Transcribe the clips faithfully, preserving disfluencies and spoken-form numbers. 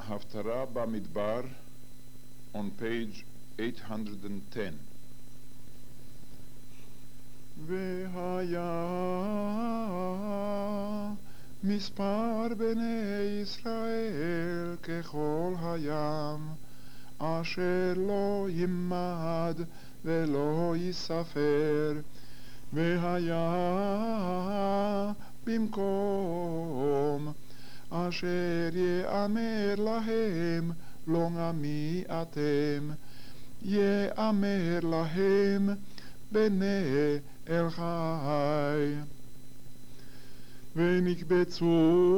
Haftarah Bamidbar on page eight hundred ten. והיה מספר בני ישראל ככל הים, אשר לא ימד ולא יספר, והיה במקום אשר יאמר להם לא נמי אתם, יאמר להם בני אל חי. ונקבצו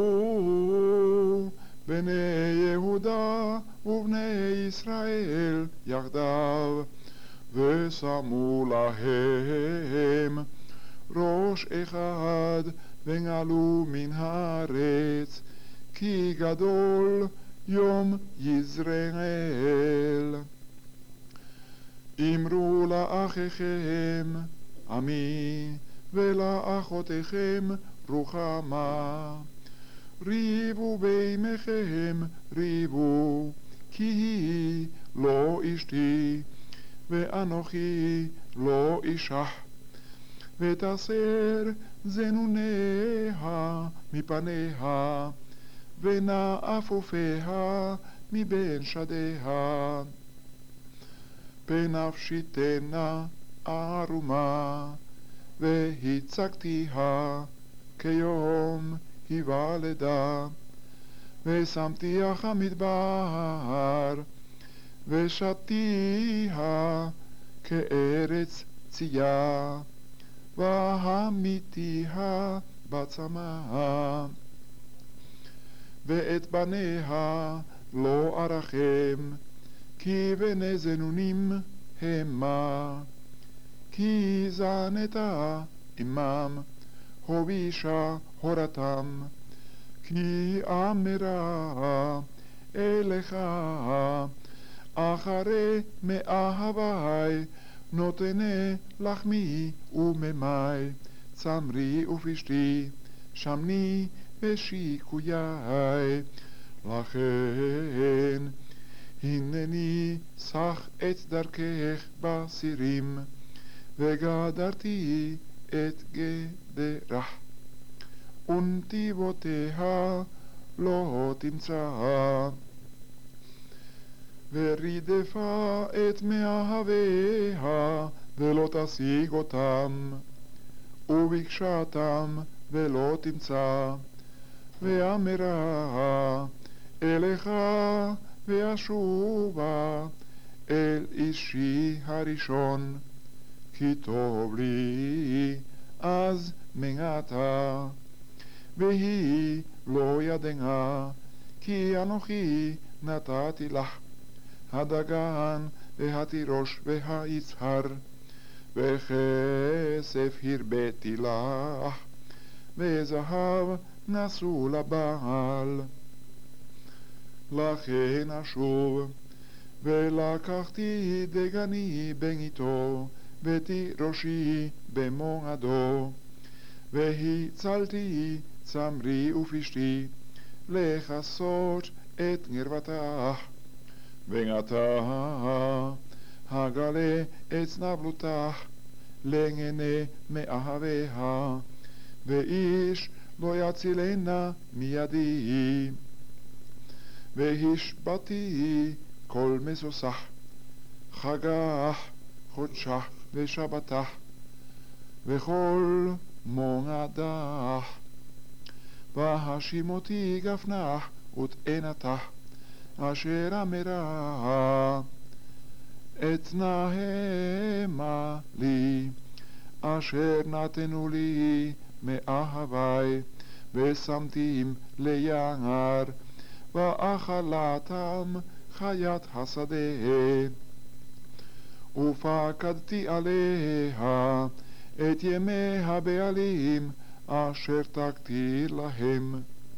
בני יהודה ובני ישראל יחדיו, ושמו להם ראש אחד, ונעלו מן הארץ, כי גדול יום יזרעאל. אמרו לאחיכם עמי, ולאחותיכם רוחמה. ריבו בימיכם ריבו, כי היא לא אשתי, ואנוכי לא אישה. ותסר זנוניה מפניה, ונאפופיה מבין שדיה. בנפשי תנה ערומה, והצגתיה כיום היוולדה. ושמתיך המדבר, ושתיה כארץ צייה, והמיתיה בצמא. ואת בניה לא ארחם, כי בני זנונים המה. כי זנתה עמם, הובישה הורתם. כי אמרה אליך, אחרי מאהבי נותנה לחמי וממי, צמרי ופשתי, שמני ושיקויי. לכן הנני סח את דרכך בסירים, וגדרתי את גדרה, ונתיבותיה לא תמצא. ורידפה את מאהביה ולא תשיג אותם, ובקשתם ולא תמצא. ואמרה אליך ואשובה אל אישי הראשון, כי טוב לי אז מנעתה. והיא לא ידעה, כי אנוכי נתתי לך הדגן והתירוש והיצהר, וכסף הרביתי לך, וזהב נשאו לבעל. לכן אשוב, ולקחתי דגני בניתו, ותירושי במועדו, והצלתי צמרי ופשתי, לכסות את נרוותך. ונתה הגלה את סנבלותך לעיני מאהביה, ואיש לא יצילנה מידי. והשבתי כל מסוסך, חגך, חודשך ושבתך, וכל מועדך. והשימותי גפנך ותאנתך, אשר אמרה אתנהמה לי, אשר נתנו לי מאהבי, ושמתים ליער, ואכלתם חיית השדה. ופקדתי עליה את ימי הבעלים אשר תקתי להם.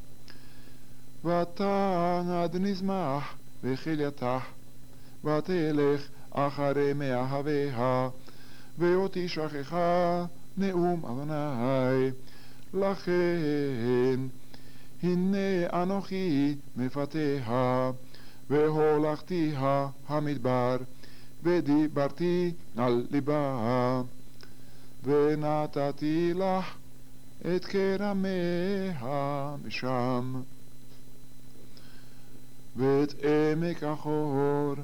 ותענד נזמח וכלייתך, ותלך אחרי מאהביה, ואותי שכחה נאום אדוני. לכן הנה אנוכי מפתיה, והולכתיה המדבר, ודיברתי על ליבה, ונתתי לך את כרמיה משם, ואת עמק החור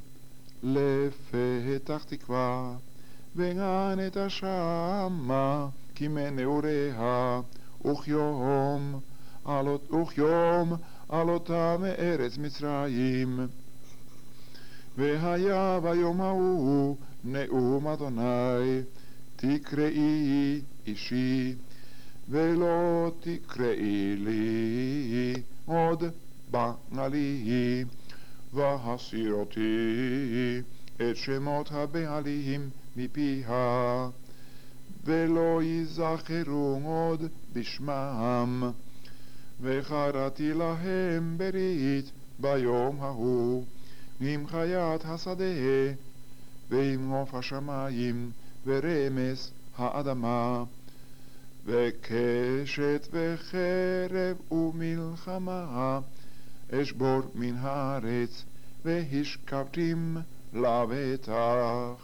לפתח תקווה, וגן את השמה כמנעוריה, וכיום וכיום עלותה מארץ מצרים. והיה ביום ההוא נאום אדוני, תקראי אישי, ולא תקראי לי עוד בעלי, והסיר אותי את שמות הבעלים מפיה, ולא יזכרו עוד בשמם. וקראתי להם ברית ביום ההוא, עם חיית השדה, ועם עוף השמיים, ורמס האדמה, וקשת וחרב ומלחמה אשבור מן הארץ, והשכבתים לבטח.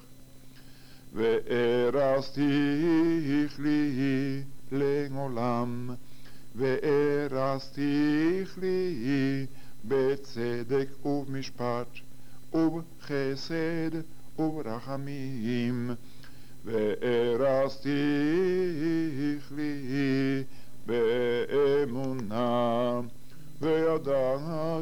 וארסתיך לי לעולם, וארסתיך לי בצדק ובמשפט, ובחסד וברחמים, וארסתיך לי באמונה, וידעת